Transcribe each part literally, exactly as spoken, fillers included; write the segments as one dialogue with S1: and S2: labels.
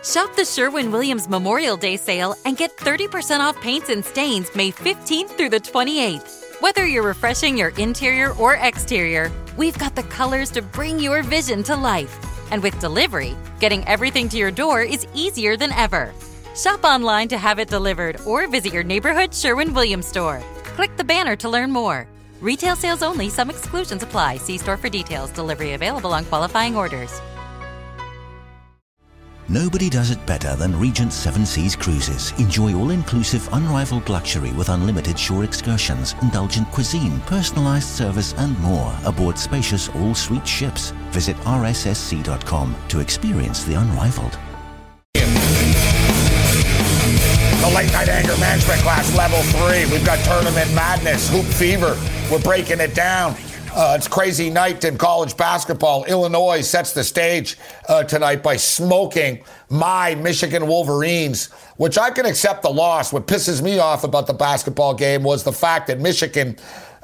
S1: Shop the Sherwin-Williams Memorial Day sale and get thirty percent off paints and stains May fifteenth through the twenty-eighth. Whether you're refreshing your interior or exterior, we've got the colors to bring your vision to life. And with delivery, getting everything to your door is easier than ever. Shop online to have it delivered or visit your neighborhood Sherwin-Williams store. Click the banner to learn more. Retail sales only. Some exclusions apply. See store for details. Delivery available on qualifying orders.
S2: Nobody does it better than Regent Seven Seas Cruises. Enjoy all-inclusive, unrivaled luxury with unlimited shore excursions, indulgent cuisine, personalized service, and more aboard spacious all-suite ships. Visit R S S C dot com to experience the unrivaled.
S3: The late night anger management class, level three. We've got tournament madness, hoop fever. We're breaking it down. Uh, it's crazy night in college basketball. Illinois sets the stage uh, tonight by smoking my Michigan Wolverines, which I can accept the loss. What pisses me off about the basketball game was the fact that Michigan,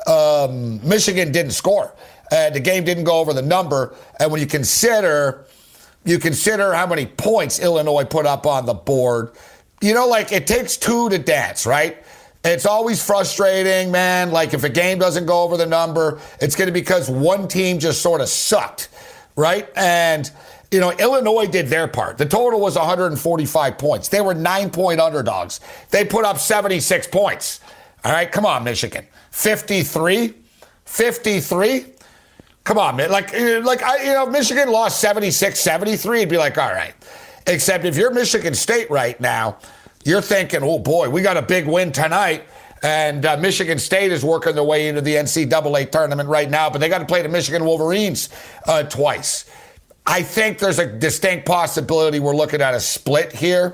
S3: um, Michigan didn't score. Uh, the game didn't go over the number. And when you consider, you consider how many points Illinois put up on the board, you know, like it takes two to dance, right? It's always frustrating, man. Like if a game doesn't go over the number, it's going to be because one team just sort of sucked, right? And, you know, Illinois did their part. The total was one hundred forty-five points. They were nine-point underdogs. They put up seventy-six points. All right, come on, Michigan. fifty-three? fifty-three? Come on, man. Like, like I, you know, Michigan lost seventy-six seventy-three. It'd be like, all right. Except if you're Michigan State right now, you're thinking, oh, boy, we got a big win tonight. And uh, Michigan State is working their way into the N C double A tournament right now, but they got to play the Michigan Wolverines uh, twice. I think there's a distinct possibility we're looking at a split here.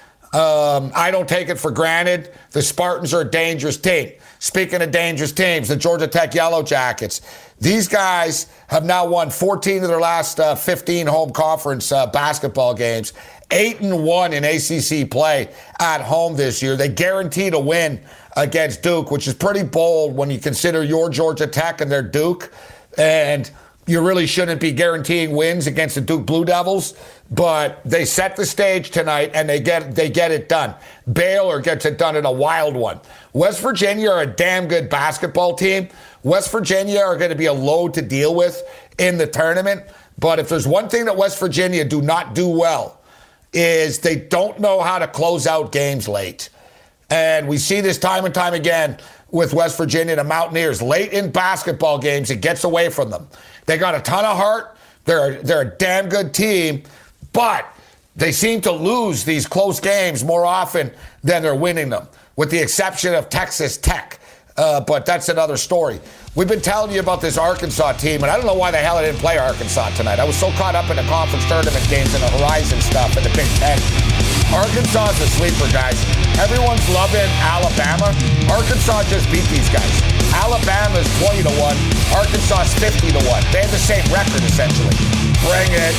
S3: Um, I don't take it for granted. The Spartans are a dangerous team. Speaking of dangerous teams, the Georgia Tech Yellow Jackets. These guys have now won fourteen of their last uh, fifteen home conference uh, basketball games. Eight and one in A C C play at home this year. They guaranteed a win against Duke, which is pretty bold when you consider your Georgia Tech and their Duke. And you really shouldn't be guaranteeing wins against the Duke Blue Devils. But they set the stage tonight and they get they get it done. Baylor gets it done in a wild one. West Virginia are a damn good basketball team. West Virginia are going to be a load to deal with in the tournament. But if there's one thing that West Virginia do not do well, is they don't know how to close out games late. And we see this time and time again with West Virginia, the Mountaineers. Late in basketball games, it gets away from them. They got a ton of heart. They're, they're a damn good team, but they seem to lose these close games more often than they're winning them, with the exception of Texas Tech. Uh, but that's another story. We've been telling you about this Arkansas team, and I don't know why the hell I didn't play Arkansas tonight. I was so caught up in the conference tournament games and the Horizon stuff and the Big Ten. Arkansas is a sleeper, guys. Everyone's loving Alabama. Arkansas just beat these guys. Alabama's twenty to one. Arkansas's fifty to one. They have the same record, essentially. Bring it.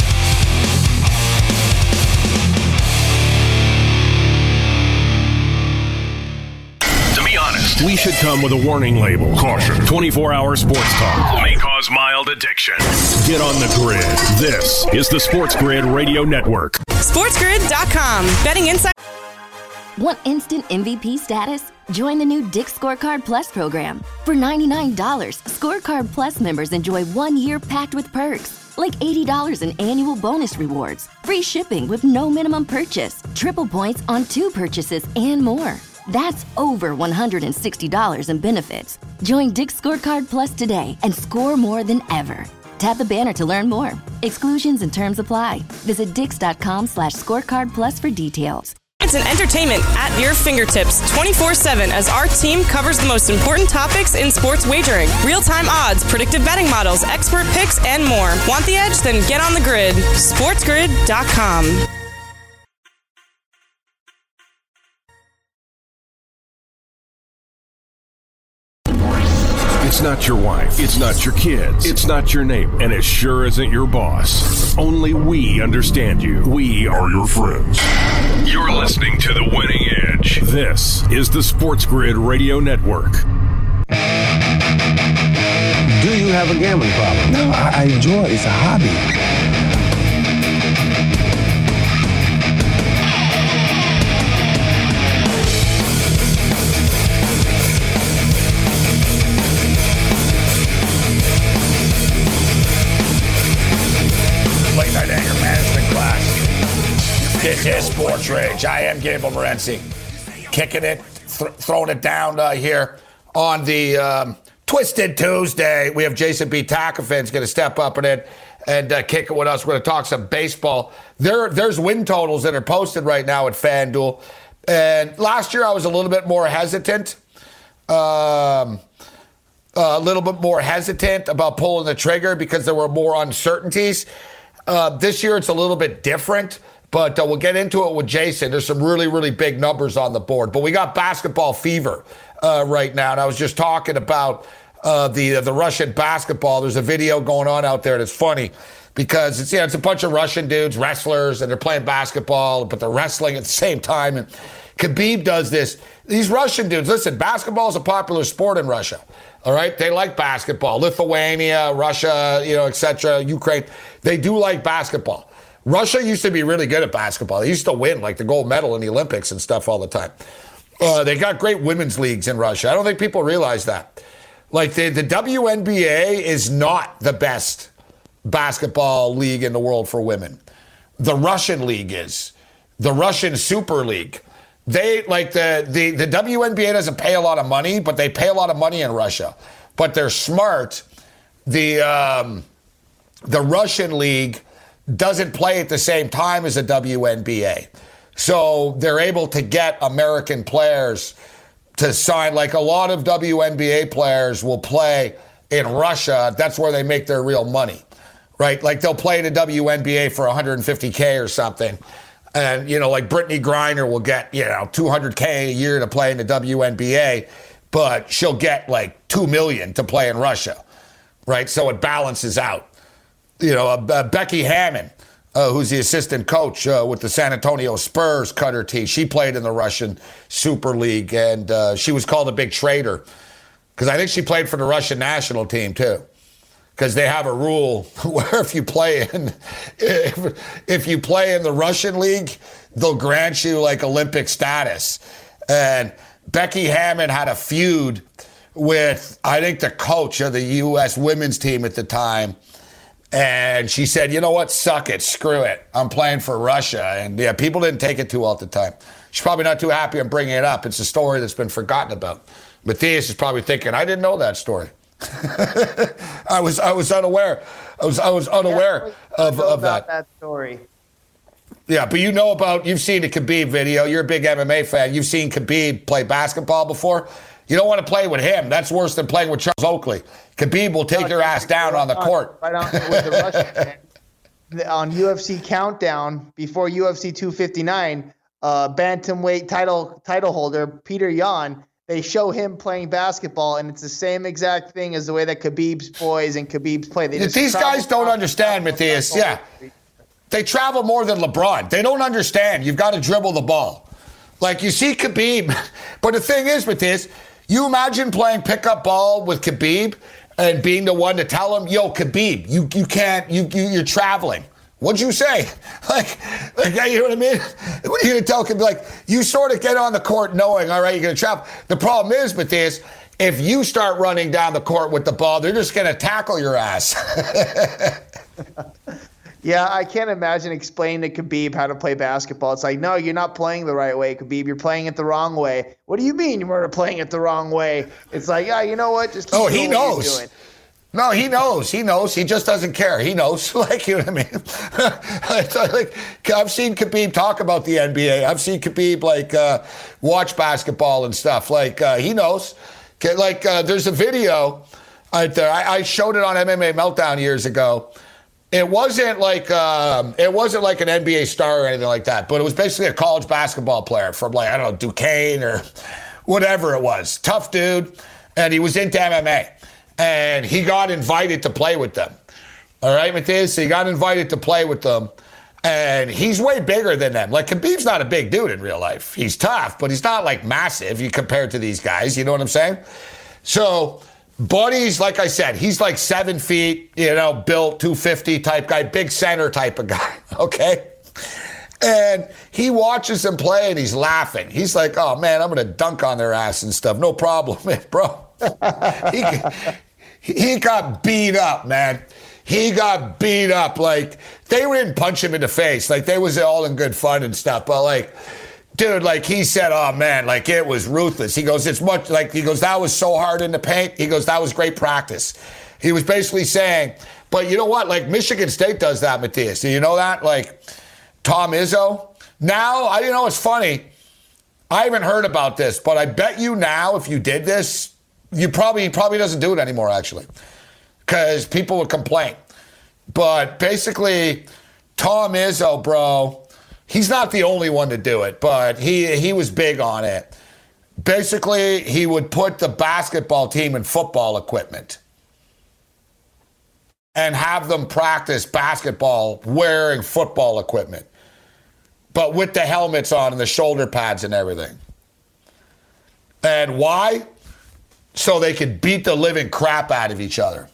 S4: We should come with a warning label. Caution. twenty-four hour sports talk may cause mild addiction. Get on the grid. This is the Sports Grid Radio Network.
S5: sports grid dot com. Betting insight.
S6: Want instant M V P status? Join the new Dick's Scorecard Plus program. For ninety-nine dollars, Scorecard Plus members enjoy one year packed with perks, like eighty dollars in annual bonus rewards, free shipping with no minimum purchase, triple points on two purchases, and more. That's over one hundred sixty dollars in benefits. Join Dick's Scorecard Plus today and score more than ever. Tap the banner to learn more. Exclusions and terms apply. Visit dix.com slash scorecard plus for details.
S5: It's an entertainment at your fingertips twenty-four seven as our team covers the most important topics in sports wagering. Real-time odds, predictive betting models, expert picks, and more. Want the edge? Then get on the grid. sports grid dot com.
S4: It's not your wife. It's not your kids. It's not your neighbor. And it sure isn't your boss. Only we understand you. We are your friends. You're listening to The Winning Edge. This is the Sports Grid Radio Network.
S7: Do you have a gambling problem?
S8: No, I, I enjoy it. It's a hobby.
S3: This is Sports Rage. I am Gabriel Morency. Kicking it, th- throwing it down uh, here on the um, Twisted Tuesday. We have Jason B. Takafin's going to step up in it and uh, kick it with us. We're going to talk some baseball. There, there's win totals that are posted right now at FanDuel. And last year I was a little bit more hesitant. Um, a little bit more hesitant about pulling the trigger because there were more uncertainties. Uh, this year it's a little bit different. But uh, we'll get into it with Jason. There's some really, really big numbers on the board. But we got basketball fever uh, right now. And I was just talking about uh, the uh, the Russian basketball. There's a video going on out there that's funny because it's, you know, it's a bunch of Russian dudes, wrestlers, and they're playing basketball, but they're wrestling at the same time. And Khabib does this. These Russian dudes, listen, basketball is a popular sport in Russia. All right? They like basketball. Lithuania, Russia, you know, et cetera, Ukraine. They do like basketball. Russia used to be really good at basketball. They used to win, like the gold medal in the Olympics and stuff all the time. Uh, they got great women's leagues in Russia. I don't think people realize that. Like the, the W N B A is not the best basketball league in the world for women. The Russian league is. The Russian Super League. They, like the, the, the W N B A doesn't pay a lot of money, but they pay a lot of money in Russia. But they're smart. The, um, the Russian league doesn't play at the same time as the W N B A. So they're able to get American players to sign. Like a lot of W N B A players will play in Russia. That's where they make their real money, right? Like they'll play in the W N B A for one hundred fifty K or something. And, you know, like Brittany Griner will get, you know, two hundred K a year to play in the W N B A, but she'll get like two million to play in Russia, right? So it balances out. You know, uh, uh, Becky Hammon, uh, who's the assistant coach uh, with the San Antonio Spurs, cut her teeth. She played in the Russian Super League, and uh, she was called a big traitor because I think she played for the Russian national team, too, because they have a rule where if you play in if, if you play in the Russian league, they'll grant you, like, Olympic status. And Becky Hammon had a feud with, I think, the coach of the U S women's team at the time. And she said, you know what, suck it, screw it. I'm playing for Russia. And yeah, people didn't take it too well at the time. She's probably not too happy I'm bringing it up. It's a story that's been forgotten about. Matthias is probably thinking, I didn't know that story. I was I was unaware. I was I was unaware yeah, of, of that.
S8: that story.
S3: Yeah, but you know about, you've seen the Khabib video. You're a big M M A fan. You've seen Khabib play basketball before. You don't want to play with him. That's worse than playing with Charles Oakley. Khabib will take no, your ass down on the on, court.
S8: Right on with the Russian. On U F C Countdown, before U F C two fifty-nine, uh, bantamweight title title holder Peter Yan, they show him playing basketball, and it's the same exact thing as the way that Khabib's boys and Khabib's play. They just
S3: These guys don't understand, Matthias. Yeah. They travel more than LeBron. They don't understand. You've got to dribble the ball. Like, you see Khabib. But the thing is, Matthias, you imagine playing pickup ball with Khabib and being the one to tell him, yo, Khabib, you you can't, you, you, you're traveling. What'd you say? Like, like, you know what I mean? What are you going to tell Khabib? Like, you sort of get on the court knowing, all right, you're going to travel. The problem is, Matthias, if you start running down the court with the ball, they're just going to tackle your ass.
S8: Yeah, I can't imagine explaining to Khabib how to play basketball. It's like, no, you're not playing the right way, Khabib. You're playing it the wrong way. What do you mean you're playing it the wrong way? It's like, yeah, you know what? Just keep
S3: oh,
S8: doing
S3: he
S8: what
S3: knows.
S8: you're doing.
S3: No, he knows. He knows. He just doesn't care. He knows. Like, you know what I mean? Like, I've seen Khabib talk about the N B A. I've seen Khabib, like, uh, watch basketball and stuff. Like, uh, he knows. Like, uh, there's a video out there. I, I showed it on M M A Meltdown years ago. It wasn't like um, it wasn't like an N B A star or anything like that, but it was basically a college basketball player from, like, I don't know, Duquesne or whatever it was. Tough dude, and he was into M M A, and he got invited to play with them. All right, Matthias? So he got invited to play with them, and he's way bigger than them. Like, Khabib's not a big dude in real life. He's tough, but he's not, like, massive you compared to these guys. You know what I'm saying? So Buddy's, like I said, he's like seven feet, you know, built, two fifty type guy, big center type of guy, okay? And he watches them play, and he's laughing. He's like, oh, man, I'm going to dunk on their ass and stuff. No problem, bro. he, he got beat up, man. he got beat up. Like, they didn't punch him in the face. Like, they was all in good fun and stuff. But, like, dude, like, he said, oh, man, like, it was ruthless. He goes, it's much, like, he goes, that was so hard in the paint. He goes, that was great practice. He was basically saying, but you know what? Like, Michigan State does that, Matthias. Do you know that? Like, Tom Izzo. Now, I, you know, it's funny. I haven't heard about this, but I bet you now, if you did this, you probably, he probably doesn't do it anymore, actually, because people would complain. But basically, Tom Izzo, bro, he's not the only one to do it, but he he was big on it. Basically, he would put the basketball team in football equipment and have them practice basketball wearing football equipment, but with the helmets on and the shoulder pads and everything. And why? So they could beat the living crap out of each other.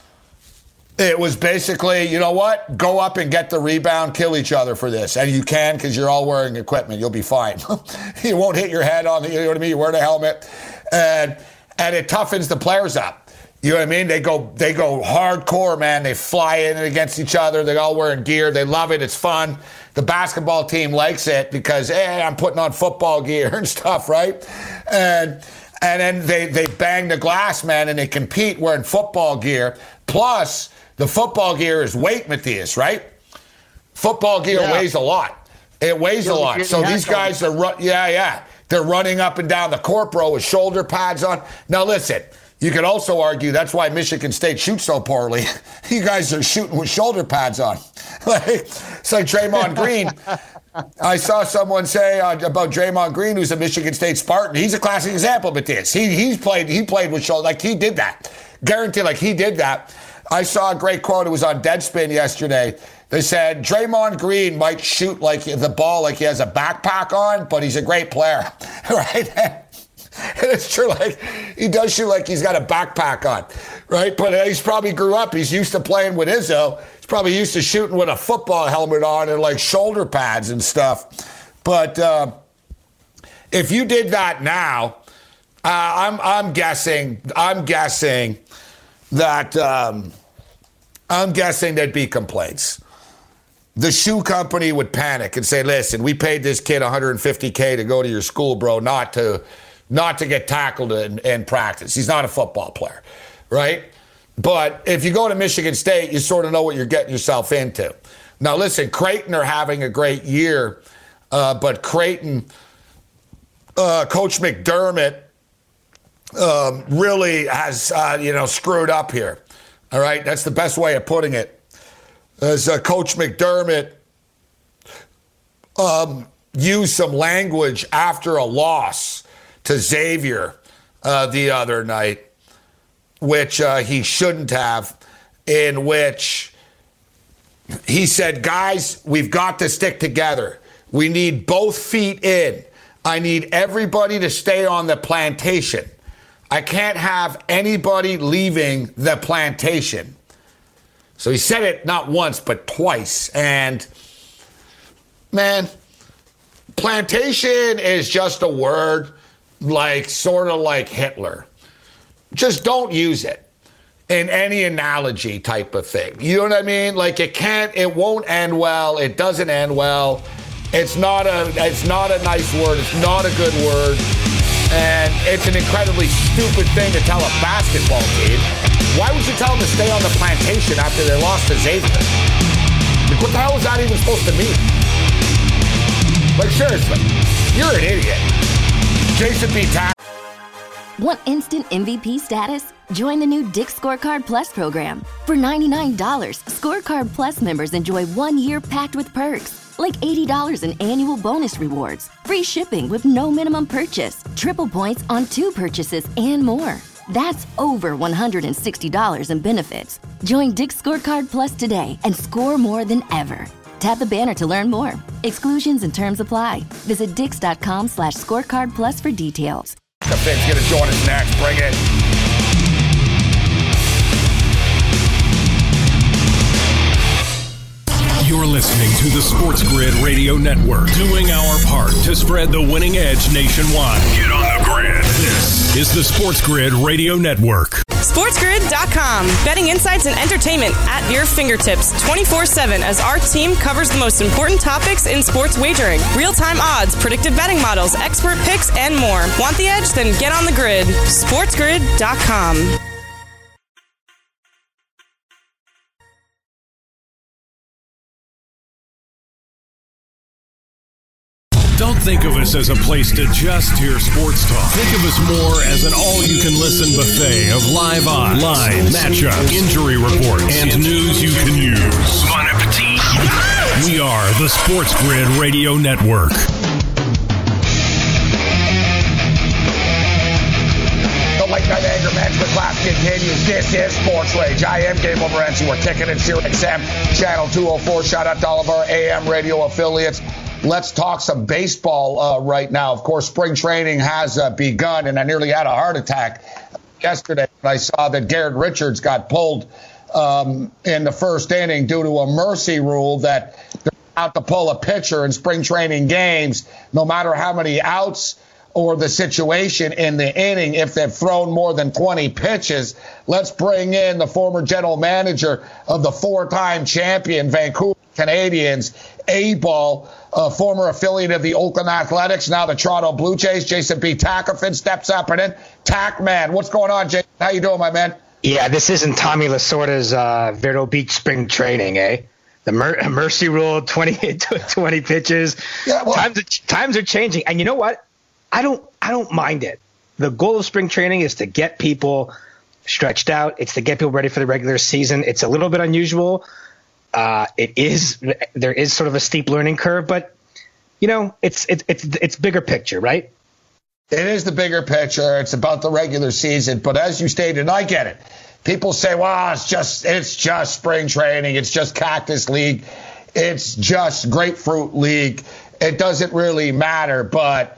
S3: It was basically, you know what? Go up and get the rebound, kill each other for this. And you can because you're all wearing equipment. You'll be fine. You won't hit your head on the, you know what I mean? You wear the helmet. And and it toughens the players up. You know what I mean? They go they go hardcore, man. They fly in against each other. They're all wearing gear. They love it. It's fun. The basketball team likes it because, hey, I'm putting on football gear and stuff, right? And and then they, they bang the glass, man, and they compete wearing football gear. Plus, the football gear is weight, Matthias, right? Football gear yeah. weighs a lot. It weighs a lot. So these guys are, run- yeah, yeah. They're running up and down the court, bro, with shoulder pads on. Now, listen. You could also argue that's why Michigan State shoots so poorly. You guys are shooting with shoulder pads on. Like, it's like Draymond Green. I saw someone say uh, about Draymond Green, who's a Michigan State Spartan. He's a classic example of this. He he's played he played with shoulder, like he did that. Guaranteed, like he did that. I saw a great quote. It was on Deadspin yesterday. They said Draymond Green might shoot like the ball like he has a backpack on, but he's a great player, right? And it's true, like, he does shoot like he's got a backpack on, right? But he's probably grew up. He's used to playing with Izzo. He's probably used to shooting with a football helmet on and, like, shoulder pads and stuff. But uh, if you did that now, uh, I'm I'm guessing, I'm guessing that, um, I'm guessing there'd be complaints. The shoe company would panic and say, listen, we paid this kid one hundred fifty K to go to your school, bro, not to... not to get tackled in, in practice. He's not a football player, right? But if you go to Michigan State, you sort of know what you're getting yourself into. Now, listen, Creighton are having a great year, uh, but Creighton, uh, Coach McDermott um, really has, uh, you know, screwed up here, all right? That's the best way of putting it. As uh, Coach McDermott um, used some language after a loss to Xavier uh, the other night, which uh, he shouldn't have, in which he said, guys, we've got to stick together. We need both feet in. I need everybody to stay on the plantation. I can't have anybody leaving the plantation. So he said it not once, but twice. And, man, plantation is just a word like sort of like Hitler. Just don't use it in any analogy type of thing. You know what I mean? Like it can't, it won't end well. It doesn't end well. It's not a, it's not a nice word. It's not a good word. And it's an incredibly stupid thing to tell a basketball team. Why would you tell them to stay on the plantation after they lost to Xavier? Like, what the hell is that even supposed to mean? Like seriously, you're an idiot. Jason B. Tack.
S6: Want instant M V P status? Join the new Dick's Scorecard Plus program. For ninety-nine dollars, Scorecard Plus members enjoy one year packed with perks, like eighty dollars in annual bonus rewards, free shipping with no minimum purchase, triple points on two purchases, and more. That's over one hundred sixty dollars in benefits. Join Dick's Scorecard Plus today and score more than ever. Tap the banner to learn more. Exclusions and terms apply. Visit dix.com slash scorecard plus for details.
S3: The Finn's going to join us next. Bring it.
S4: You're listening to the Sports Grid Radio Network, doing our part to spread the winning edge nationwide. Get on the grid. This is the Sports Grid Radio Network.
S5: sports grid dot com. Betting insights and entertainment at your fingertips twenty-four seven as our team covers the most important topics in sports wagering. Real-time odds, predictive betting models, expert picks, and more. Want the edge? Then get on the grid. sports grid dot com.
S4: Don't think of us as a place to just hear sports talk. Think of us more as an all-you-can-listen buffet of live odds, lines, matchups, injury reports, and news you can use. Bon appetit. We are the Sports Grid Radio Network.
S3: The Late Night Anger Management class continues. This is Sports Rage. I am Gabe Morency. We're kicking it here at X M, Channel two oh four. Shout out to all of our A M radio affiliates. Let's talk some baseball uh, right now. Of course, spring training has uh, begun, and I nearly had a heart attack yesterday when I saw that Garrett Richards got pulled um, in the first inning due to a mercy rule that they're out to pull a pitcher in spring training games, no matter how many outs or the situation in the inning, if they've thrown more than twenty pitches. Let's bring in the former general manager of the four-time champion Vancouver Canadians, A-Ball, a former affiliate of the Oakland Athletics, now the Toronto Blue Jays. Jason B. Tackafin steps up and in. Tack man, what's going on, Jason? How you doing, my man?
S9: Yeah, this isn't Tommy Lasorda's uh, Vero Beach spring training, eh? The mer- mercy rule, twenty, twenty pitches. Yeah, well, times, are, times are changing. And you know what? I don't I don't mind it. The goal of spring training is to get people stretched out. It's to get people ready for the regular season. It's a little bit unusual. Uh, it is there is sort of a steep learning curve, but you know, it's it's it's it's bigger picture, right?
S3: It is the bigger picture. It's about the regular season, but as you stated, and I get it. People say, "Well, it's just it's just spring training. It's just Cactus League. It's just Grapefruit League. It doesn't really matter." But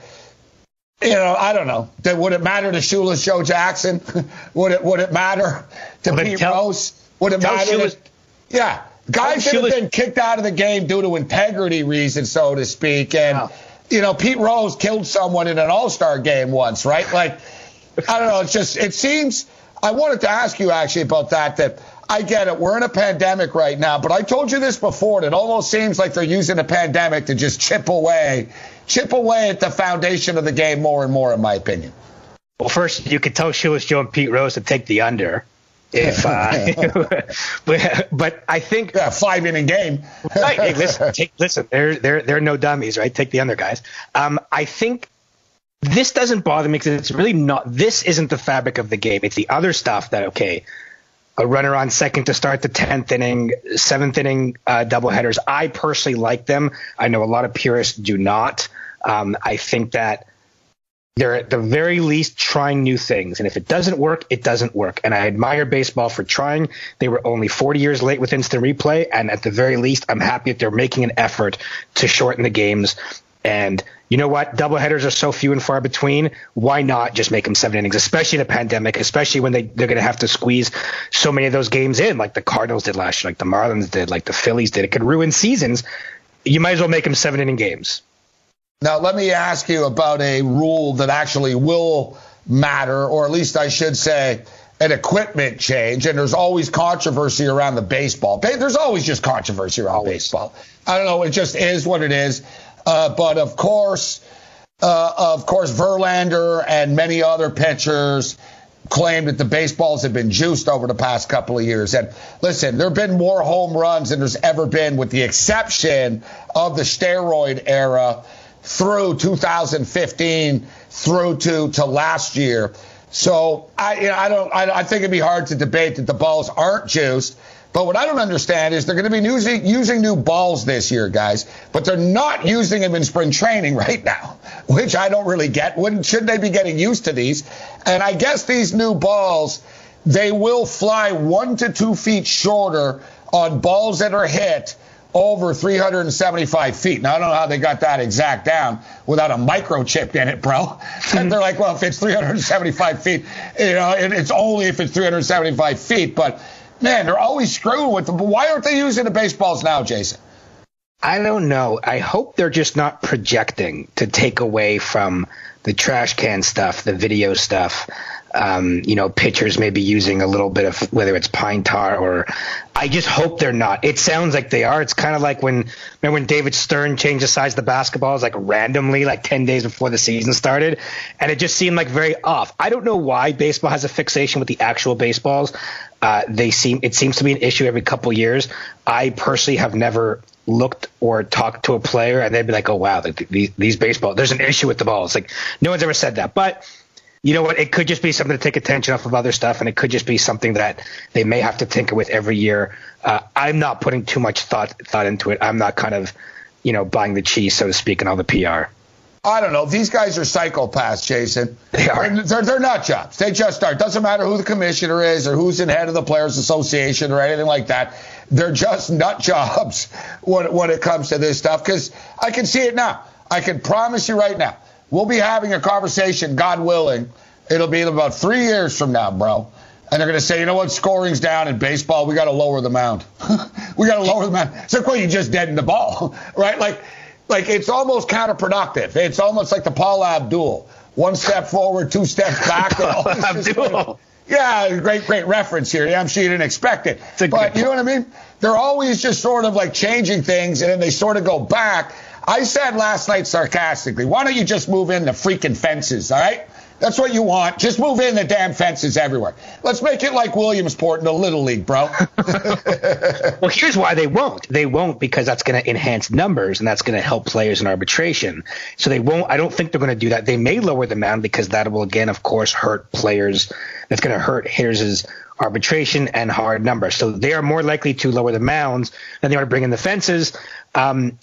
S3: you know, I don't know. Would it matter to Shoeless Joe Jackson? would it Would it matter to well, Pete tell, Rose? Would it matter? Shoeless, to, yeah. Guys that have been kicked out of the game due to integrity reasons, so to speak. And, wow. you know, Pete Rose killed someone in an all-star game once, right? Like, I don't know. It's just, it seems, I wanted to ask you actually about that, that I get it. We're in a pandemic right now, but I told you this before. And it almost seems like they're using the pandemic to just chip away, chip away at the foundation of the game more and more, in my opinion.
S9: Well, first, you could tell Shoeless Joe and Pete Rose to take the under. If, uh, but, but I think
S3: yeah, five inning game.
S9: Right, hey, listen, take, listen, they're they're they're no dummies, right? Take the under, guys. Um, I think this doesn't bother me because it's really not. This isn't the fabric of the game. It's the other stuff that okay, a runner on second to start the tenth inning, seventh inning uh, doubleheaders. I personally like them. I know a lot of purists do not. Um, I think that. They're at the very least trying new things. And if it doesn't work, it doesn't work. And I admire baseball for trying. They were only forty years late with instant replay. And at the very least, I'm happy that they're making an effort to shorten the games. And you know what? Doubleheaders are so few and far between. Why not just make them seven innings, especially in a pandemic, especially when they, they're going to have to squeeze so many of those games in, like the Cardinals did last year, like the Marlins did, like the Phillies did. It could ruin seasons. You might as well make them seven inning games.
S3: Now, let me ask you about a rule that actually will matter, or at least I should say an equipment change. And there's always controversy around the baseball. There's always just controversy around always. baseball. I don't know. It just is what it is. Uh, but, of course, uh, of course, Verlander and many other pitchers claim that the baseballs have been juiced over the past couple of years. And listen, there have been more home runs than there's ever been, with the exception of the steroid era, through two thousand fifteen through to, to last year. So I you know, I don't I, I think it'd be hard to debate that the balls aren't juiced. But what I don't understand is they're going to be using, using new balls this year, guys, but they're not using them in spring training right now, which I don't really get. Wouldn't should they be getting used to these? And I guess these new balls, they will fly one to two feet shorter on balls that are hit over three hundred seventy-five feet. Now, I don't know how they got that exact down without a microchip in it, bro. And they're like, well, if it's three hundred seventy-five feet, you know, and it's only if it's three hundred seventy-five feet. But, man, they're always screwing with them. But why aren't they using the baseballs now, Jason?
S9: I don't know. I hope they're just not projecting to take away from the trash can stuff, the video stuff. Um, you know, pitchers maybe using a little bit of, whether it's pine tar or, I just hope they're not. It sounds like they are. It's kind of like when, remember when David Stern changed the size of the basketballs, like randomly, like ten days before the season started, and it just seemed like very off. I don't know why baseball has a fixation with the actual baseballs. Uh, they seem, it seems to be an issue every couple years. I personally have never looked or talked to a player and they'd be like, oh wow, like, these, these baseball, there's an issue with the balls. Like, no one's ever said that, but you know what? It could just be something to take attention off of other stuff, and it could just be something that they may have to tinker with every year. Uh, I'm not putting too much thought thought into it. I'm not kind of, you know, buying the cheese, so to speak, and all the P R.
S3: I don't know. These guys are psychopaths, Jason.
S9: They are.
S3: They're, they're, they're nut jobs. They just are. Doesn't matter who the commissioner is or who's in head of the Players Association or anything like that. They're just nut jobs when, when it comes to this stuff, because I can see it now. I can promise you right now. We'll be having a conversation, God willing. It'll be about three years from now, bro. And they're going to say, you know what, scoring's down in baseball. We got to lower the mound. we got to lower the mound. It's like, well, you just deadened the ball, right? Like, like it's almost counterproductive. It's almost like the Paula Abdul. One step forward, two steps back.
S9: Abdul.
S3: Yeah, great, great reference here. Yeah, I'm sure you didn't expect it. But you know what I mean? They're always just sort of like changing things, and then they sort of go back. I said last night sarcastically, why don't you just move in the freaking fences, all right? That's what you want. Just move in the damn fences everywhere. Let's make it like Williamsport in the Little League, bro.
S9: Well, here's why they won't. They won't because that's going to enhance numbers, and that's going to help players in arbitration. So they won't. I don't think they're going to do that. They may lower the mound because that will, again, of course, hurt players. That's going to hurt hitters' arbitration and hard numbers. So they are more likely to lower the mounds than they are to bring in the fences. Um,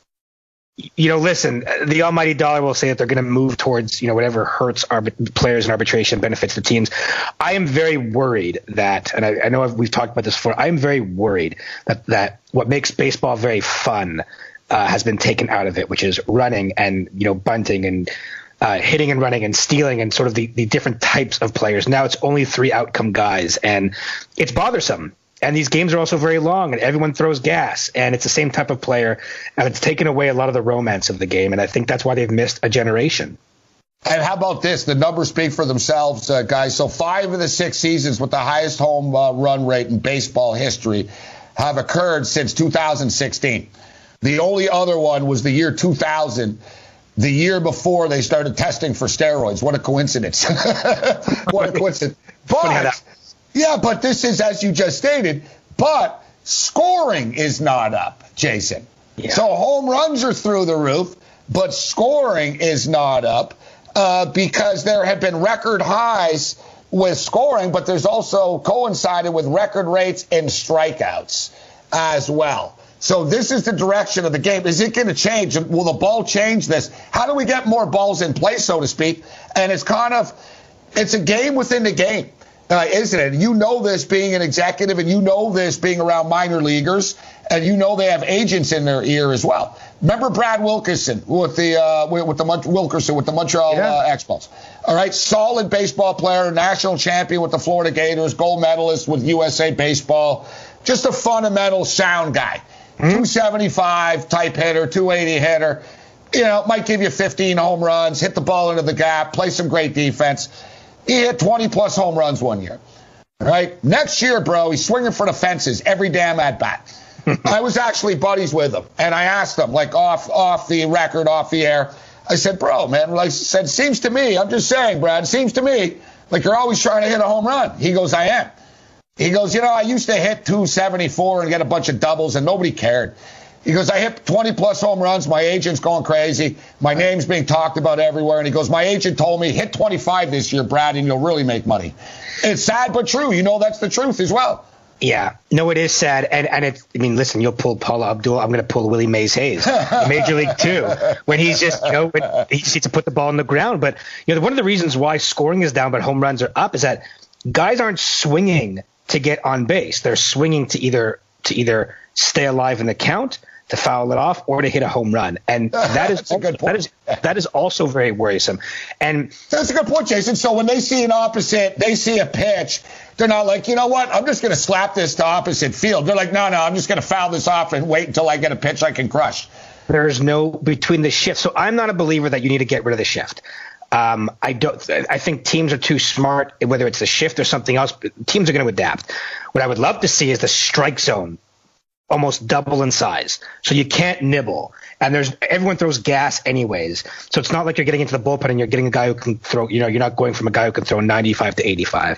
S9: You know, listen, the almighty dollar will say that they're going to move towards, you know, whatever hurts arbit- players in arbitration, benefits the teams. I am very worried that, and I, I know I've, we've talked about this before, I am very worried that, that what makes baseball very fun uh, has been taken out of it, which is running and, you know, bunting and uh, hitting and running and stealing and sort of the, the different types of players. Now it's only three outcome guys, and it's bothersome. And these games are also very long, and everyone throws gas, and it's the same type of player, and it's taken away a lot of the romance of the game, and I think that's why they've missed a generation.
S3: And how about this? The numbers speak for themselves, uh, guys. So five of the six seasons with the highest home uh, run rate in baseball history have occurred since two thousand sixteen. The only other one was the year two thousand, the year before they started testing for steroids. What a coincidence. What a coincidence. But yeah, but this is, as you just stated, but scoring is not up, Jason. Yeah. So home runs are through the roof, but scoring is not up uh, because there have been record highs with scoring, but there's also coincided with record rates and strikeouts as well. So this is the direction of the game. Is it going to change? Will the ball change this? How do we get more balls in play, so to speak? And it's kind of, it's a game within the game. Uh, isn't it? You know this being an executive, and you know this being around minor leaguers, and you know they have agents in their ear as well. Remember Brad Wilkerson with the uh, with, with the Mon- Wilkerson with the Montreal yeah. uh, Expos. All right, solid baseball player, national champion with the Florida Gators, gold medalist with U S A Baseball. Just a fundamental sound guy. Mm-hmm. two seventy-five type hitter, two eighty hitter. You know, might give you fifteen home runs, hit the ball into the gap, play some great defense. He hit twenty-plus home runs one year. All right? Next year, bro, he's swinging for the fences every damn at-bat. I was actually buddies with him, and I asked him, like, off off the record, off the air. I said, bro, man, like I said, seems to me, I'm just saying, Brad, seems to me like you're always trying to hit a home run. He goes, I am. He goes, you know, I used to hit two seventy-four and get a bunch of doubles, and nobody cared. He goes, I hit twenty-plus home runs. My agent's going crazy. My name's being talked about everywhere. And he goes, my agent told me, hit twenty-five this year, Brad, and you'll really make money. It's sad but true. You know that's the truth as well.
S9: Yeah. No, it is sad. And, and it's, I mean, listen, you'll pull Paula Abdul. I'm going to pull Willie Mays Hayes in Major League Two when he's just, you know, when he just needs to put the ball on the ground. But, you know, one of the reasons why scoring is down but home runs are up is that guys aren't swinging to get on base. They're swinging to either to either stay alive in the count, to foul it off or to hit a home run. And that is
S3: a good point.
S9: that is that is also very worrisome. And
S3: that's a good point, Jason. So when they see an opposite, they see a pitch, they're not like, you know what, I'm just going to slap this to opposite field. They're like, no, no, I'm just going to foul this off and wait until I get a pitch I can crush.
S9: There's no between the shift. So I'm not a believer that you need to get rid of the shift. Um, I don't. I think teams are too smart, whether it's the shift or something else. Teams are going to adapt. What I would love to see is the strike zone almost double in size, so you can't nibble. And there's everyone throws gas anyways, so it's not like you're getting into the bullpen and you're getting a guy who can throw. You know, you're not going from a guy who can throw ninety-five to eighty-five.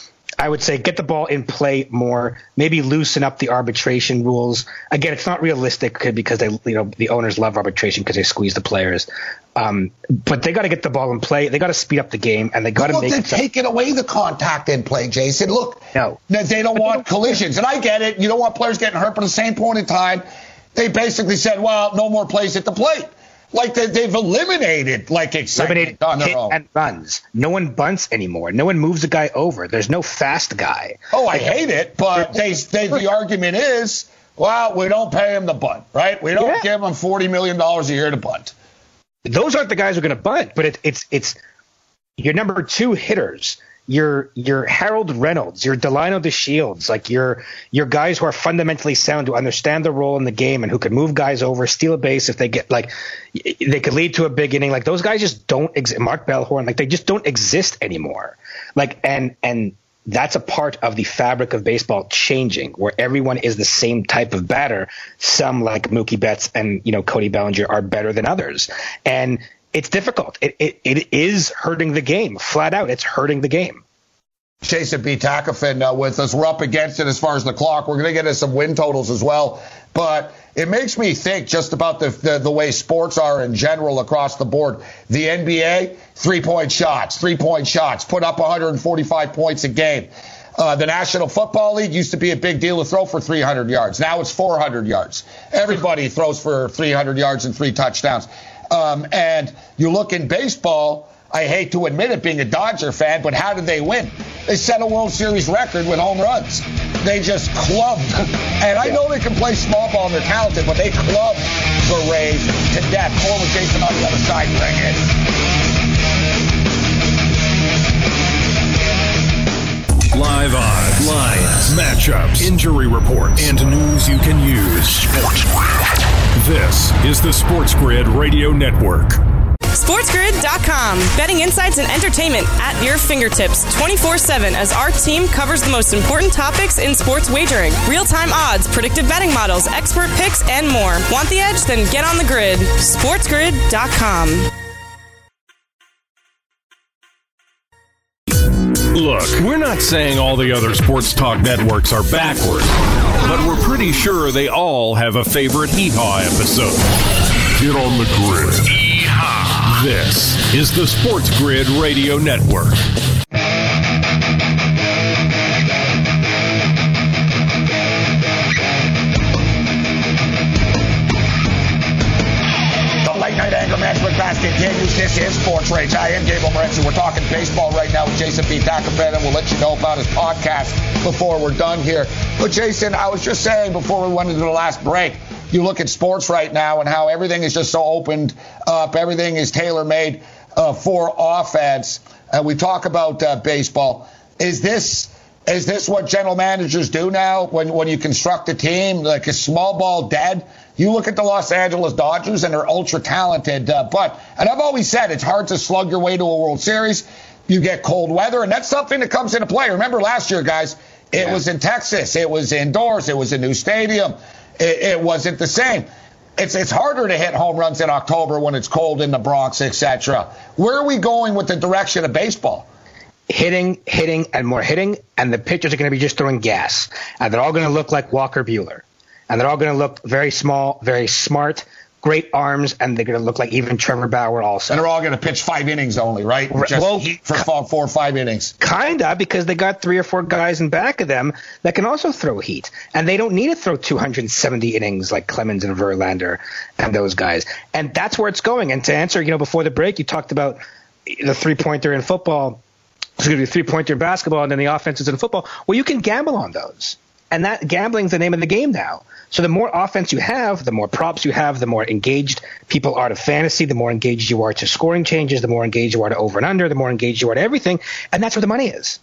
S9: I would say get the ball in play more, maybe loosen up the arbitration rules. Again, it's not realistic because they, you know, the owners love arbitration because they squeeze the players. Um, but they got to get the ball in play. They got to speed up the game, and they got to make.
S3: They're taking away the contact in play, Jason. Look,
S9: no,
S3: they don't want collisions, and I get it. You don't want players getting hurt, but at the same point in time, they basically said, "Well, no more plays at the plate." Like they, they've eliminated like excitement on their
S9: hit
S3: own.
S9: And runs. No one bunts anymore. No one moves a guy over. There's no fast guy.
S3: Oh, I hate it, but they, they the argument is, well, we don't pay him the bunt, right? We don't yeah. give him forty million dollars a year to bunt.
S9: Those aren't the guys who are going to bunt, but it, it's it's your number two hitters. Your your Harold Reynolds, your Delino DeShields, like your your guys who are fundamentally sound, who understand the role in the game and who can move guys over, steal a base if they get like they could lead to a big inning. Like those guys just don't exist. Mark Bellhorn, like they just don't exist anymore. Like and and that's a part of the fabric of baseball changing, where everyone is the same type of batter. Some like Mookie Betts and you know Cody Bellinger are better than others, and it's difficult. It, it it is hurting the game. Flat out, it's hurting the game.
S3: Jason B. Takafin uh, with us. We're up against it as far as the clock. We're going to get into some win totals as well. But it makes me think just about the, the the way sports are in general across the board. The N B A, three-point shots, three-point shots, put up one hundred forty-five points a game. Uh, the National Football League used to be a big deal to throw for three hundred yards. Now it's four hundred yards. Everybody throws for three hundred yards and three touchdowns. Um, and you look in baseball, I hate to admit it being a Dodger fan, but how did they win? They set a World Series record with home runs. They just clubbed. And I know they can play small ball and they're talented, but they clubbed the Rays to death. More with Jason on the other side. Bring it.
S4: Live odds, lines, matchups, injury reports, and news you can use. Sports Grid. This is the Sports Grid Radio Network.
S5: sports grid dot com. Betting insights and entertainment at your fingertips twenty-four seven as our team covers the most important topics in sports wagering. Real-time odds, predictive betting models, expert picks, and more. Want the edge? Then get on the grid. sports grid dot com.
S4: Look, we're not saying all the other sports talk networks are backward, but we're pretty sure they all have a favorite Hee-Haw episode. Get on the grid. Hee-Haw. This is the Sports Grid Radio Network.
S3: Night Anger Management Class continues. This is Sports Rage. I am Gabriel Morency. We're talking baseball right now with Jason B. Takafin, and we'll let you know about his podcast before we're done here. But Jason, I was just saying before we went into the last break, you look at sports right now and how everything is just so opened up. Everything is tailor-made uh, for offense. And we talk about uh, baseball. Is this is this what general managers do now when, when you construct a team? Like, is small ball dead? You look at the Los Angeles Dodgers, and they're ultra-talented. Uh, but, and I've always said, it's hard to slug your way to a World Series. You get cold weather, and that's something that comes into play. Remember last year, guys, it yeah. was in Texas. It was indoors. It was a new stadium. It, it wasn't the same. It's it's harder to hit home runs in October when it's cold in the Bronx, et cetera. Where are we going with the direction of baseball?
S9: Hitting, hitting, and more hitting, and the pitchers are going to be just throwing gas. And they're all going to look like Walker Buehler. And they're all going to look very small, very smart, great arms, and they're going to look like even Trevor Bauer also.
S3: And they're all going to pitch five innings only, right? Just well, for four or five innings.
S9: Kind of, because they got three or four guys in back of them that can also throw heat. And they don't need to throw two hundred seventy innings like Clemens and Verlander and those guys. And that's where it's going. And to answer, you know, before the break, you talked about the three-pointer in football, excuse me, the three-pointer in basketball, and then the offenses in football. Well, you can gamble on those. And that gambling's the name of the game now. So the more offense you have, the more props you have, the more engaged people are to fantasy, the more engaged you are to scoring changes, the more engaged you are to over and under, the more engaged you are to everything. And that's where the money is.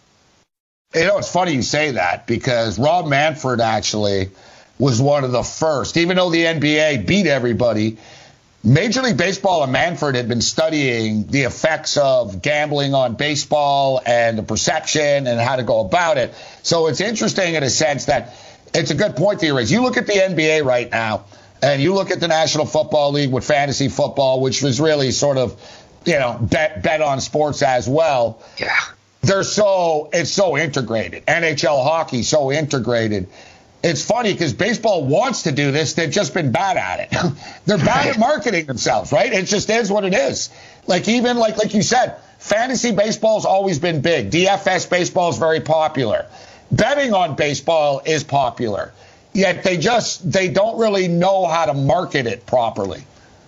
S3: You know, it's funny you say that because Rob Manfred actually was one of the first. Even though the N B A beat everybody, Major League Baseball and Manfred had been studying the effects of gambling on baseball and the perception and how to go about it. So it's interesting in a sense that it's a good point that you raise. You look at the N B A right now, and you look at the National Football League with fantasy football, which was really sort of, you know, bet bet on sports as well.
S9: Yeah.
S3: They're so, it's so integrated. N H L hockey, so integrated. It's funny because baseball wants to do this. They've just been bad at it. They're bad at marketing themselves, right? It just is what it is. Like even like like you said, fantasy baseball's always been big. D F S baseball is very popular. Betting on baseball is popular. Yet they just, they don't really know how to market it properly.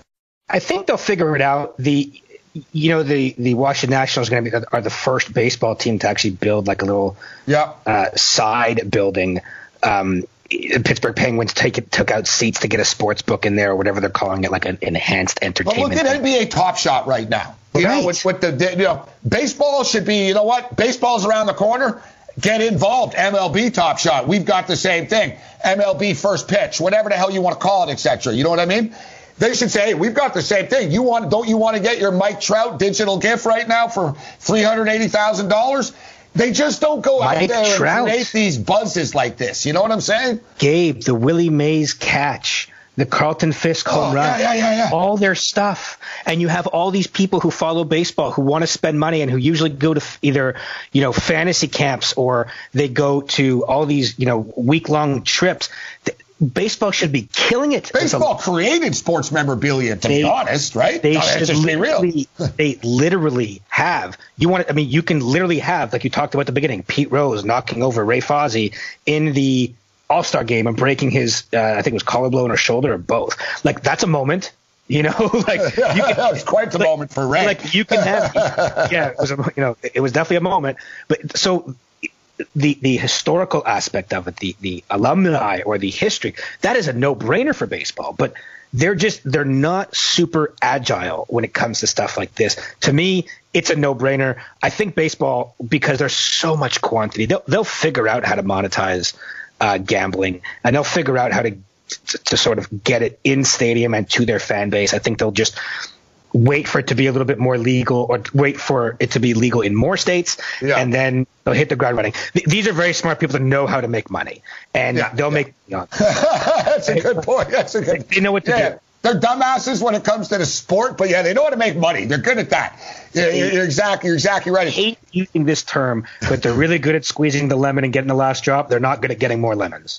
S9: I think they'll figure it out. The You know, the, the Washington Nationals going to be are the first baseball team to actually build like a little
S3: yeah.
S9: uh, side building. Um, the Pittsburgh Penguins take it, took out seats to get a sports book in there or whatever they're calling it, like an enhanced entertainment.
S3: But look at N B A Top Shot right now. You
S9: right.
S3: know, with, with the, you know, baseball should be, you know what? Baseball's around the corner. Get involved. M L B Top Shot. We've got the same thing. M L B First Pitch, whatever the hell you want to call it, et cetera. You know what I mean? They should say, hey, we've got the same thing. You want? Don't you want to get your Mike Trout digital gift right now for three hundred eighty thousand dollars? They just don't go
S9: Mike
S3: out there
S9: Trout.
S3: and create these buzzes like this. You know what I'm saying?
S9: Gabe, the Willie Mays catch, the Carlton Fisk home
S3: oh,
S9: run,
S3: yeah, yeah, yeah, yeah.
S9: all their stuff. And you have all these people who follow baseball who want to spend money and who usually go to either, you know, fantasy camps or they go to all these, you know, week-long trips. Baseball should be killing it.
S3: Baseball created sports memorabilia, to
S9: they,
S3: be honest, right?
S9: They
S3: no,
S9: should
S3: just be real.
S9: They literally have. You want? I mean, you can literally have, like you talked about at the beginning, Pete Rose knocking over Ray Fozzie in the All-Star game and breaking his, uh, I think it was collarbone or shoulder or both. Like that's a moment. You know, like you can,
S3: that was quite the
S9: like,
S3: moment for Ray.
S9: Like you can have, yeah, it was, a, you know, it was definitely a moment. But so. The the historical aspect of it, the the alumni or the history, that is a no-brainer for baseball. But they're just they're not super agile when it comes to stuff like this. To me, it's a no-brainer. I think baseball, because there's so much quantity, they'll they'll figure out how to monetize uh, gambling, and they'll figure out how to, to to sort of get it in stadium and to their fan base. I think they'll just wait for it to be a little bit more legal or wait for it to be legal in more states, yeah. and then they'll hit the ground running. Th- these are very smart people that know how to make money, and yeah, they'll yeah. make you know,
S3: that's a good point. That's a good
S9: They know what to
S3: yeah.
S9: do.
S3: They're dumbasses when it comes to the sport, but yeah, they know how to make money. They're good at that. Yeah, you're exactly, you're exactly right.
S9: I hate using this term, but they're really good at squeezing the lemon and getting the last drop. They're not good at getting more lemons.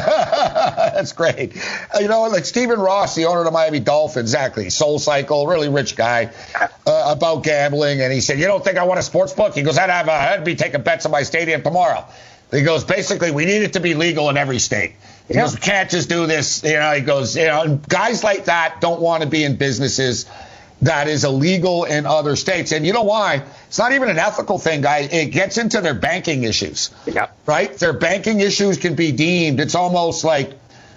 S3: That's great. Uh, you know, like Stephen Ross, the owner of the Miami Dolphins, exactly, Soul Cycle, really rich guy, uh, about gambling. And he said, you don't think I want a sports book? He goes, I'd, have a, I'd be taking bets on my stadium tomorrow. He goes, basically, we need it to be legal in every state. He yeah. goes, we can't just do this. You know, he goes, you know, and guys like that don't want to be in businesses that is illegal in other states. And you know why? It's not even an ethical thing, guys. It gets into their banking issues,
S9: yep.
S3: right? Their banking issues can be deemed, it's almost like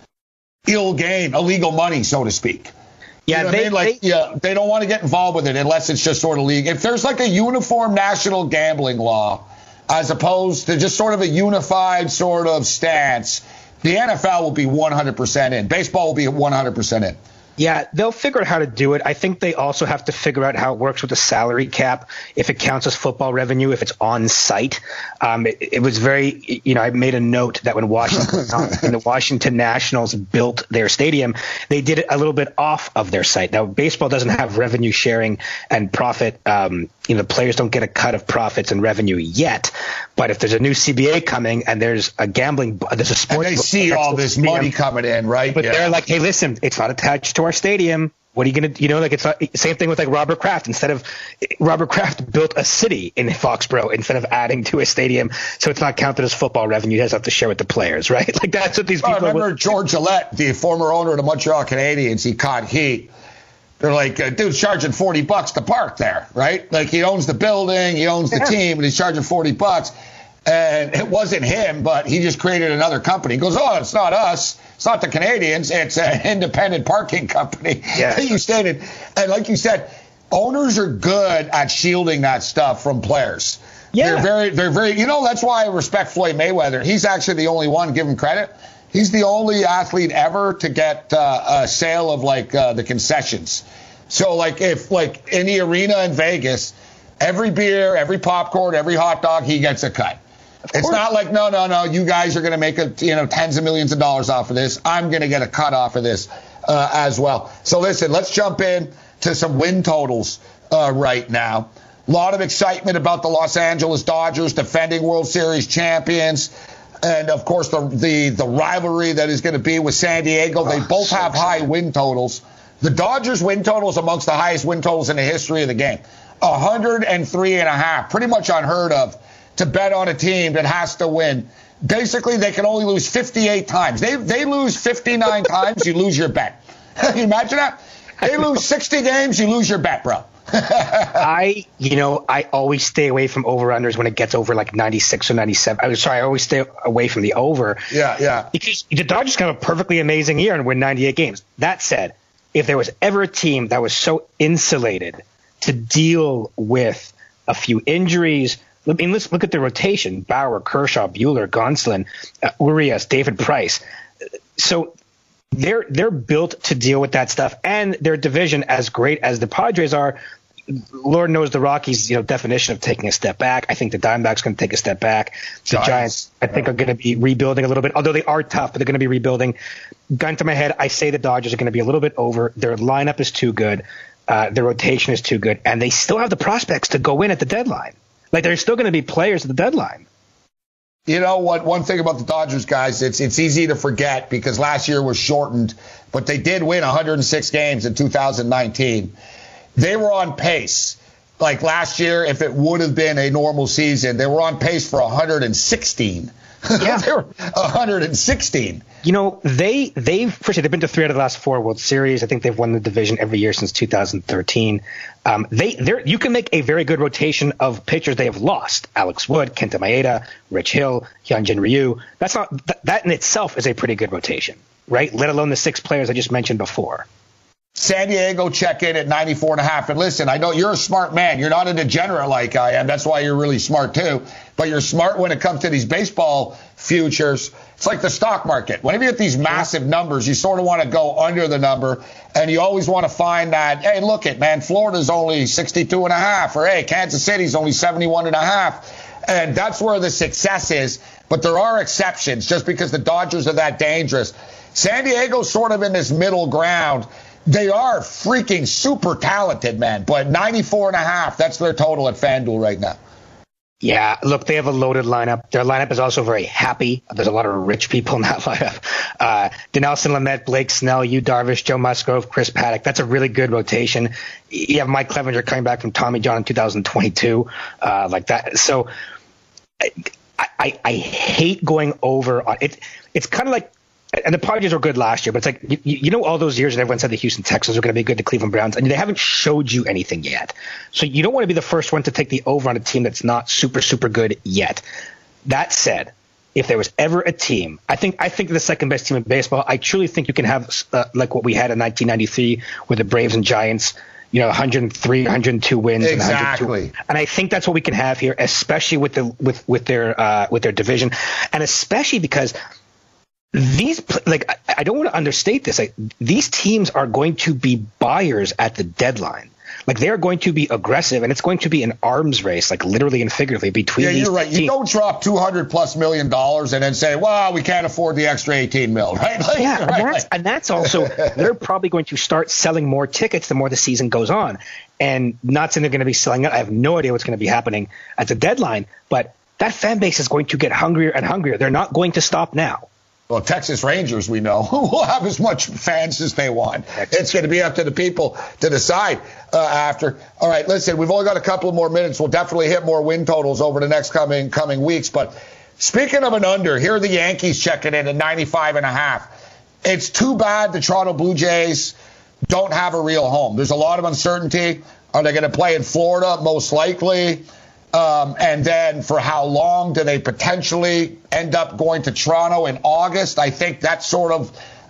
S3: ill gain, illegal money, so to speak.
S9: Yeah,
S3: you know
S9: they,
S3: I mean? like,
S9: they,
S3: yeah, they don't want to get involved with it unless it's just sort of legal. If there's like a uniform national gambling law, as opposed to just sort of a unified sort of stance, the N F L will be one hundred percent in. Baseball will be one hundred percent in.
S9: Yeah, they'll figure out how to do it. I think they also have to figure out how it works with the salary cap, if it counts as football revenue, if it's on site. Um, it, it was very, you know, I made a note that when Washington, when the Washington Nationals built their stadium, they did it a little bit off of their site. Now, baseball doesn't have revenue sharing and profit. Um, you know, players don't get a cut of profits and revenue yet. But if there's a new C B A coming and there's a gambling, there's a sports,
S3: and they see all this stadium, money coming in, right?
S9: But
S3: yeah.
S9: they're like, hey, listen, it's not attached to our stadium. What are you going to, you know, like it's not, same thing with like Robert Kraft. Instead of Robert Kraft built a city in Foxborough instead of adding to a stadium. So it's not counted as football revenue. He has to have to share with the players, right? Like that's what these people
S3: I remember
S9: would,
S3: George Gillette, the former owner of the Montreal Canadiens. He caught heat. They're like, uh, dude's charging forty bucks to park there, right? Like he owns the building, he owns the yeah. team, and he's charging forty bucks. And it wasn't him, but he just created another company. He goes, oh, it's not us. It's not the Canadians. It's an independent parking company.
S9: Yeah.
S3: You stated. And like you said, owners are good at shielding that stuff from players. Yeah. They're very, they're very, you know, that's why I respect Floyd Mayweather. He's actually the only one, give him credit. He's the only athlete ever to get uh, a sale of, like, uh, the concessions. So, like, if, like, in the arena in Vegas, every beer, every popcorn, every hot dog, he gets a cut. It's not like, no, no, no, you guys are going to make, a, you know, tens of millions of dollars off of this. I'm going to get a cut off of this uh, as well. So, listen, let's jump in to some win totals uh, right now. A lot of excitement about the Los Angeles Dodgers, defending World Series champions. And, of course, the, the, the rivalry that is going to be with San Diego. They oh, both so have high win totals. The Dodgers' win total is amongst the highest win totals in the history of the game. one hundred three and a half, pretty much unheard of to bet on a team that has to win. Basically, they can only lose fifty-eight times. They they lose fifty-nine times, you lose your bet. Can you imagine that? They lose sixty games, you lose your bet, bro.
S9: I, you know, I always stay away from over-unders when it gets over like ninety-six or ninety-seven. I'm sorry, I always stay away from the over.
S3: Yeah, yeah.
S9: Because the Dodgers have a perfectly amazing year and win ninety-eight games. That said, if there was ever a team that was so insulated to deal with a few injuries, I mean, let's look at the rotation. Bauer, Kershaw, Buehler, Gonsolin, uh, Urias, David Price. So they're they're built to deal with that stuff. And their division, as great as the Padres are, Lord knows the Rockies, you know, definition of taking a step back. I think the Diamondbacks going to take a step back. The Giants, Giants I think, are going to be rebuilding a little bit, although they are tough, but they're going to be rebuilding. Gun to my head, I say the Dodgers are going to be a little bit over. Their lineup is too good. Uh, their rotation is too good. And they still have the prospects to go in at the deadline. Like, there's still going to be players at the deadline.
S3: You know what? One thing about the Dodgers, guys, it's it's easy to forget because last year was shortened, but they did win one hundred six games in two thousand nineteen. They were on pace. Like last year, if it would have been a normal season, they were on pace for one hundred sixteen. Yeah. They were one hundred sixteen.
S9: You know, they, they've, first they've been to three out of the last four World Series. I think they've won the division every year since two thousand thirteen. Um, they, they're, you can make a very good rotation of pitchers they have lost. Alex Wood, Kenta Maeda, Rich Hill, Hyunjin Ryu. That's not, th- that in itself is a pretty good rotation, right? Let alone the six players I just mentioned before.
S3: San Diego check in at ninety-four and a half. And listen, I know you're a smart man. You're not a degenerate like I am. That's why you're really smart too. But you're smart when it comes to these baseball futures. It's like the stock market. Whenever you get these massive numbers, you sort of want to go under the number. And you always want to find that, hey, look it, man, Florida's only sixty-two and a half. Or, hey, Kansas City's only seventy-one and a half. And that's where the success is. But there are exceptions just because the Dodgers are that dangerous. San Diego's sort of in this middle ground. They are freaking super talented, man. But ninety-four and a half, that's their total at FanDuel right now.
S9: Yeah, look, they have a loaded lineup. Their lineup is also very happy. There's a lot of rich people in that lineup. Uh, Dinelson Lamet, Blake Snell, Yu Darvish, Joe Musgrove, Chris Paddock. That's a really good rotation. You have Mike Clevenger coming back from Tommy John in two thousand twenty-two, uh, like that. So I, I, I hate going over on it. It's kind of like, and the Padres were good last year, but it's like, you, you know, all those years and everyone said the Houston Texans are going to be good, the Cleveland Browns, and they haven't showed you anything yet. So you don't want to be the first one to take the over on a team that's not super, super good yet. That said, if there was ever a team, I think I think the second best team in baseball, I truly think you can have uh, like what we had in nineteen ninety-three with the Braves and Giants, you know, one hundred three, one hundred two wins.
S3: Exactly.
S9: And, one hundred two, and I think that's what we can have here, especially with the with with their uh, with their division, and especially because these, like, I don't want to understate this. Like, these teams are going to be buyers at the deadline. Like, they're going to be aggressive, and it's going to be an arms race, like literally and figuratively between.
S3: Yeah,
S9: these
S3: you're right.
S9: teams.
S3: You don't drop two hundred plus million dollars and then say, "Well, we can't afford the extra eighteen mil," right? Like,
S9: yeah,
S3: right,
S9: and, that's, and that's also they're probably going to start selling more tickets the more the season goes on, and not saying they're going to be selling out. I have no idea what's going to be happening at the deadline, but that fan base is going to get hungrier and hungrier. They're not going to stop now.
S3: Well, Texas Rangers, we know, will have as much fans as they want. It's going to be up to the people to decide uh, after. All right, listen, we've only got a couple of more minutes. We'll definitely hit more win totals over the next coming coming weeks. But speaking of an under, here are the Yankees checking in at ninety-five and a half. It's too bad the Toronto Blue Jays don't have a real home. There's a lot of uncertainty. Are they going to play in Florida? Most likely. Um, and then for how long do they potentially end up going to Toronto in August? I think that's sort of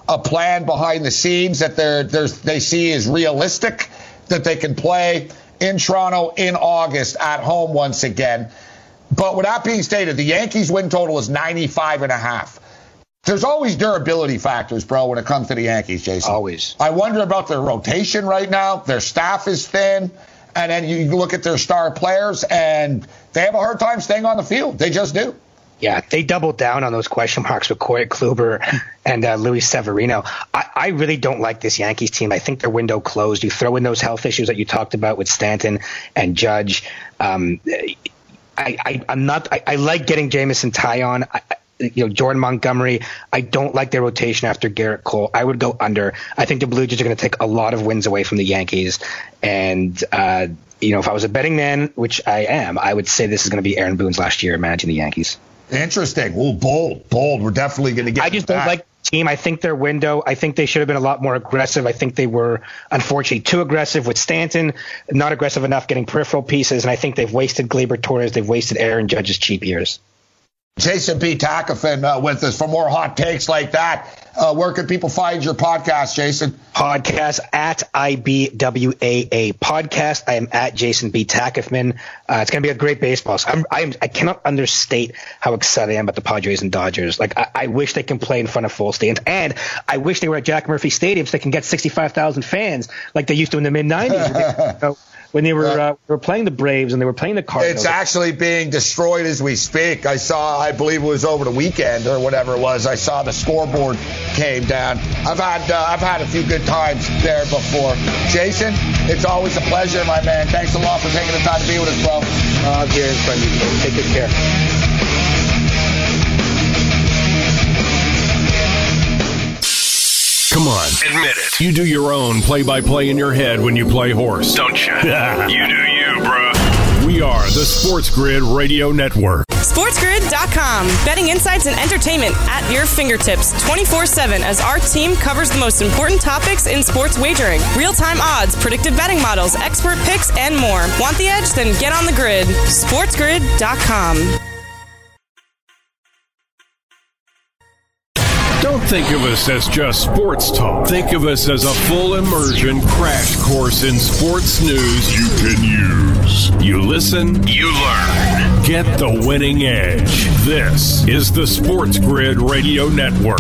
S3: a plan behind the scenes that they're, they're, they see is realistic, that they can play in Toronto in August at home once again. But with that being stated, the Yankees win total is ninety-five and a half. There's always durability factors, bro, when it comes to the Yankees, Jason.
S9: Always.
S3: I wonder about their rotation right now. Their staff is thin. And then you look at their star players, and they have a hard time staying on the field. They just do.
S9: Yeah, they doubled down on those question marks with Corey Kluber and uh, Luis Severino. I, I really don't like this Yankees team. I think their window closed. You throw in those health issues that you talked about with Stanton and Judge. Um, I, I, I'm not. I, I like getting Jameson Taillon. I, You know, Jordan Montgomery, I don't like their rotation after Garrett Cole. I would go under. I think the Blue Jays are going to take a lot of wins away from the Yankees. And, uh, you know, if I was a betting man, which I am, I would say this is going to be Aaron Boone's last year managing the Yankees.
S3: Interesting. Well, bold, bold. We're definitely going to get
S9: I just don't
S3: back.
S9: like the team. I think their window, I think they should have been a lot more aggressive. I think they were, unfortunately, too aggressive with Stanton, not aggressive enough getting peripheral pieces. And I think they've wasted Gleyber Torres. They've wasted Aaron Judge's cheap years.
S3: Jason B. Takafin uh, with us for more hot takes like that. Uh, where can people find your podcast, Jason?
S9: Podcast at I B W A A podcast. I am at Jason B. Takafman. Uh, it's going to be a great baseball. So I'm, I'm, I cannot understate how excited I am about the Padres and Dodgers. Like, I, I wish they can play in front of full stadiums. And I wish they were at Jack Murphy Stadium so they can get sixty-five thousand fans like they used to in the mid nineties. So, when they were uh, were playing the Braves and they were playing the Cardinals.
S3: It's actually being destroyed as we speak. I saw, I believe it was over the weekend or whatever it was. I saw the scoreboard came down. I've had uh, I've had a few good times there before. Jason, it's always a pleasure, my man. Thanks a lot for taking the time to be with us, bro.
S9: Uh, Jared, friendly. Take good care.
S4: Come on, admit it. You do your own play-by-play in your head when you play horse, don't you? You do you, bro. We are the Sports Grid Radio Network.
S5: sports grid dot com. Betting insights and entertainment at your fingertips twenty-four seven as our team covers the most important topics in sports wagering. Real-time odds, predictive betting models, expert picks, and more. Want the edge? Then get on the grid. sports grid dot com.
S4: Don't think of us as just sports talk. Think of us as a full immersion crash course in sports news you can use. You listen, you learn. Get the winning edge. This is the Sports Grid Radio Network.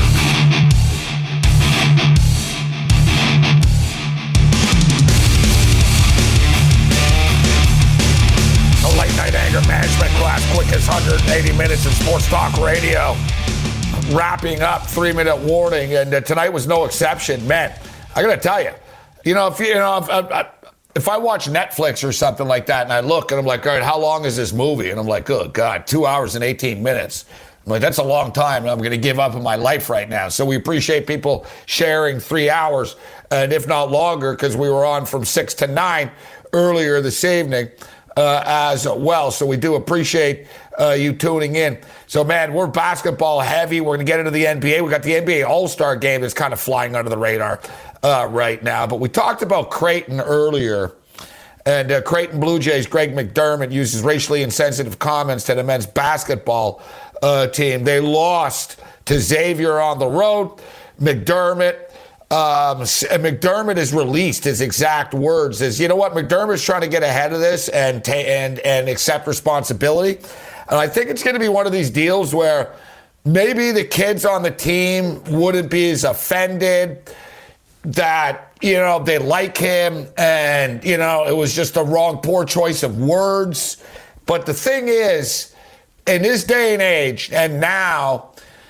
S3: The late night anger management class, quickest one hundred eighty minutes of sports talk radio. Wrapping up, three-minute warning, and uh, tonight was no exception. Man, I got to tell you, you know, if you, you know, if I, if I watch Netflix or something like that, and I look and I'm like, all right, how long is this movie? And I'm like, oh God, two hours and eighteen minutes. I'm like, that's a long time, and I'm going to give up on my life right now. So we appreciate people sharing three hours, and if not longer, because we were on from six to nine earlier this evening. Uh, as well. So we do appreciate uh, you tuning in. So, man, we're basketball heavy. We're going to get into the N B A. We got the N B A All-Star game that's kind of flying under the radar uh, right now. But we talked about Creighton earlier. And uh, Creighton Blue Jays, Greg McDermott, uses racially insensitive comments to the men's basketball uh, team. They lost to Xavier on the road. McDermott Um, McDermott has released his exact words is, you know what, McDermott's trying to get ahead of this and ta- and and accept responsibility. And I think it's going to be one of these deals where maybe the kids on the team wouldn't be as offended that, you know, they like him and, you know, it was just a wrong, poor choice of words. But the thing is, in this day and age, and now,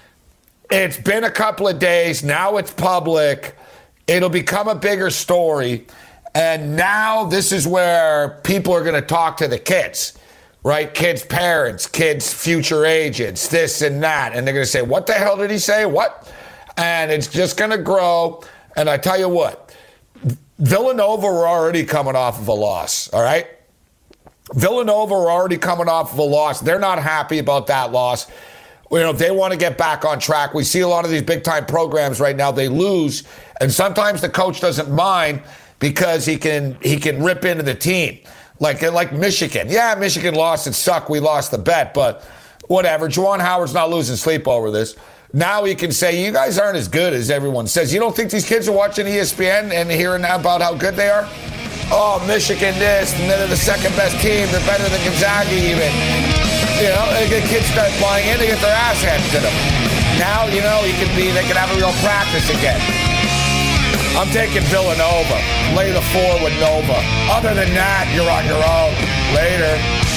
S3: it's been a couple of days. Now it's public. It'll become a bigger story. And now this is where people are going to talk to the kids, right? Kids' parents, kids' future agents, this and that. And they're going to say, what the hell did he say? What? And it's just going to grow. And I tell you what, Villanova were already coming off of a loss, all right? Villanova were already coming off of a loss. They're not happy about that loss. You know, if they want to get back on track, we see a lot of these big-time programs right now, they lose, and sometimes the coach doesn't mind because he can he can rip into the team. Like, like Michigan. Yeah, Michigan lost. It sucked. We lost the bet, but whatever. Juwan Howard's not losing sleep over this. Now he can say, you guys aren't as good as everyone says. You don't think these kids are watching E S P N and hearing about how good they are? Oh, Michigan this, and they're the second best team. They're better than Gonzaga even. You know, the kids start buying in, they get their ass handed to them. Now, you know, he can be, they can have a real practice again. I'm taking Villanova. Lay the four with Nova. Other than that, you're on your own. Later.